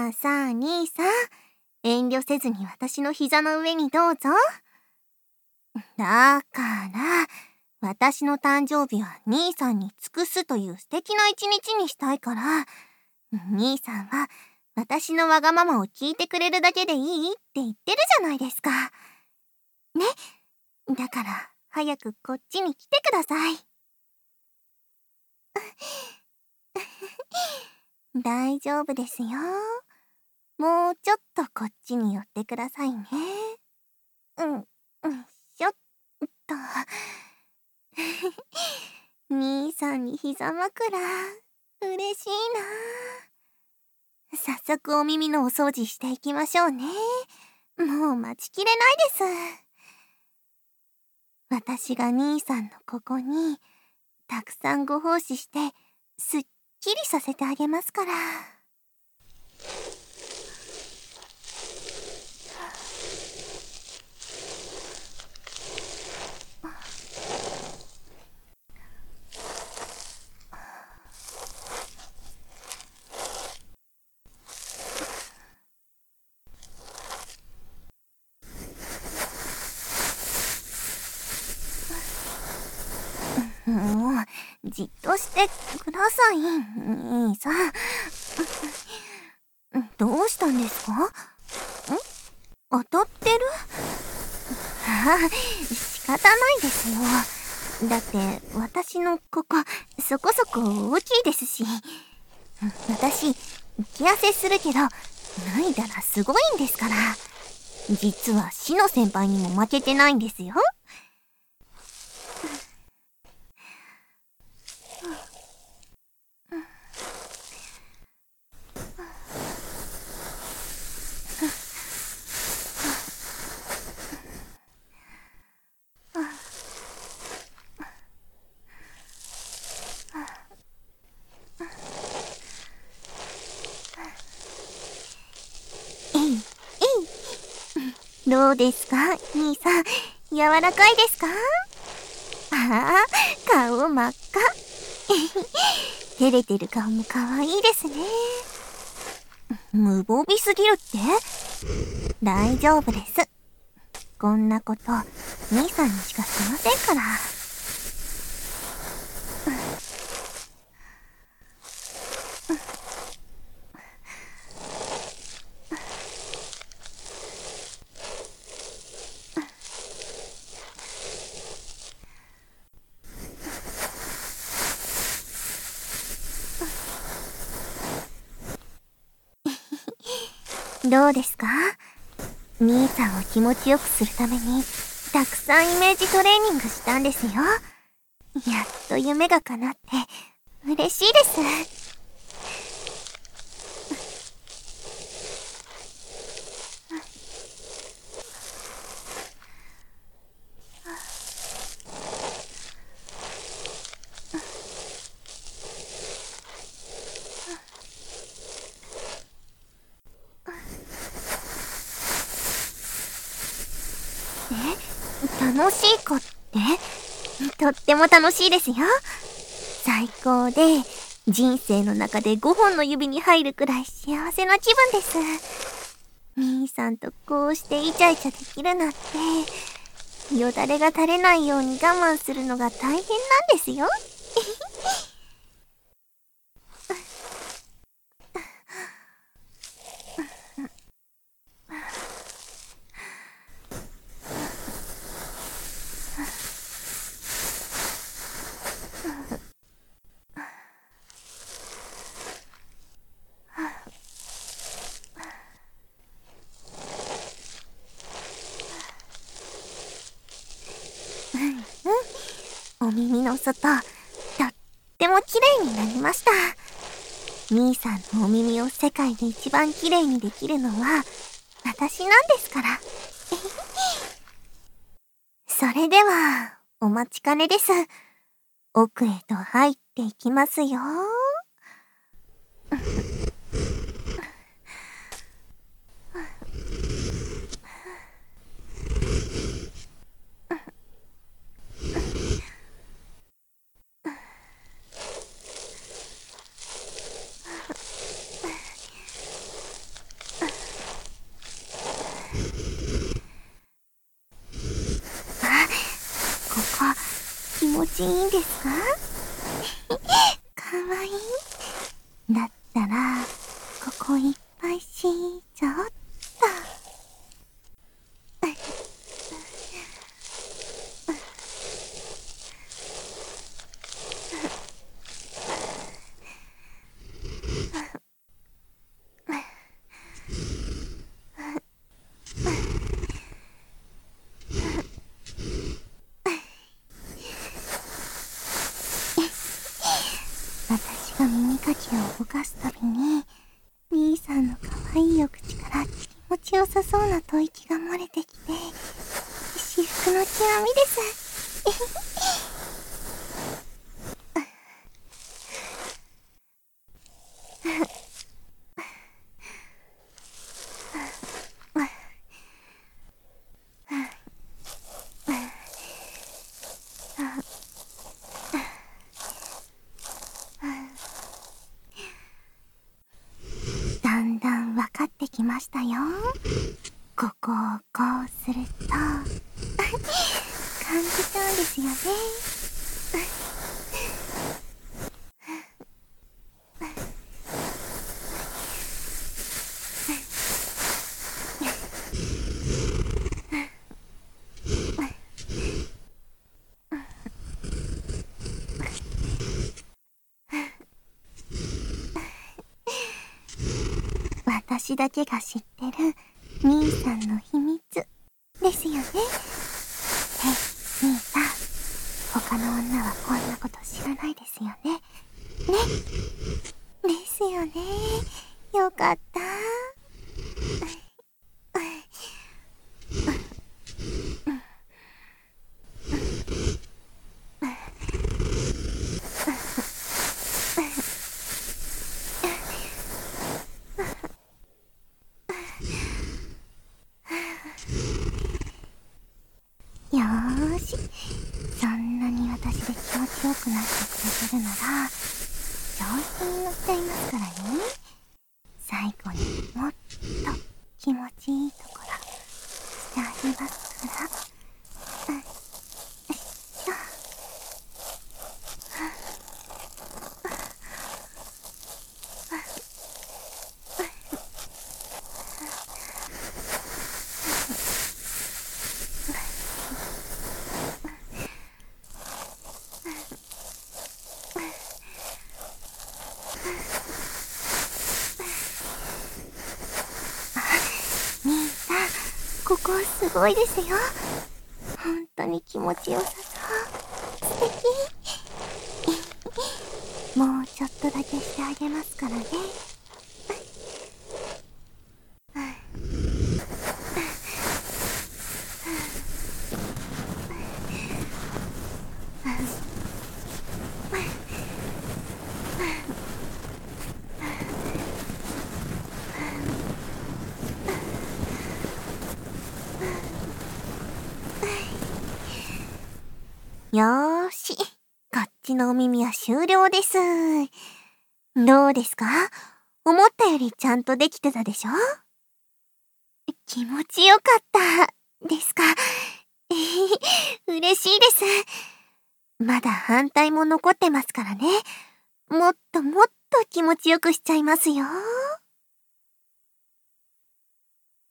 あさあ兄さん、遠慮せずに私の膝の上にどうぞ。だから私の誕生日は兄さんに尽くすという素敵な一日にしたいから、兄さんは私のわがままを聞いてくれるだけでいいって言ってるじゃないですか。ね。だから早くこっちに来てください。大丈夫ですよ。もうちょっとこっちに寄ってくださいね。しょっと。兄さんに膝枕、嬉しいな。早速お耳のお掃除していきましょうね。もう待ちきれないです。私が兄さんのここにたくさんご奉仕してすっきりさせてあげますから。もうじっとしてください、兄さん。どうしたんですか？当たってる？仕方ないですよ。だって私のここそこそこ大きいですし。私浮き汗するけど脱いだらすごいんですから。実はシノ先輩にも負けてないんですよ。どうですか兄さん、柔らかいですか？ああ、顔真っ赤。照れてる顔も可愛いですね。無防備すぎるって？大丈夫です。こんなこと兄さんにしかしませんから。どうですか？兄さんを気持ちよくするためにたくさんイメージトレーニングしたんですよ。やっと夢が叶って嬉しいです。楽しい子って？とっても楽しいですよ。最高で人生の中で5本の指に入るくらい幸せな気分です。兄さんとこうしてイチャイチャできるなんて、よだれが垂れないように我慢するのが大変なんですよ。お耳の外、とっても綺麗になりました。兄さんのお耳を世界で一番綺麗にできるのは私なんですから。それではお待ちかねです。奥へと入っていきますよ。 ちいいんですか？かわいい。だったら、ここいっぱいしちゃおっと。私が耳かきを動かすたびに、兄さんの可愛いお口から気持ちよさそうな吐息が漏れてきて、至福の極みです。だんだん分かってきましたよ。ここをこうすると感じちゃうんですよね。私だけが知ってる兄さんの秘密ですよね。兄さん、他の女はこんなこと知らないですよね。ですよね。よかった。よーし、そんなに私で気持ちよくなってくれてるなら調子に乗っちゃいますからね。最後にもっと気持ちいいところしてあげますから。兄さん、ここすごいですよ。本当に気持ちよさそう。素敵。もうちょっとだけしてあげますからね。よーし、こっちのお耳は終了です。どうですか？思ったよりちゃんとできてたでしょ？気持ちよかったですか？嬉しいです。まだ反対も残ってますからね。もっともっと気持ちよくしちゃいますよ。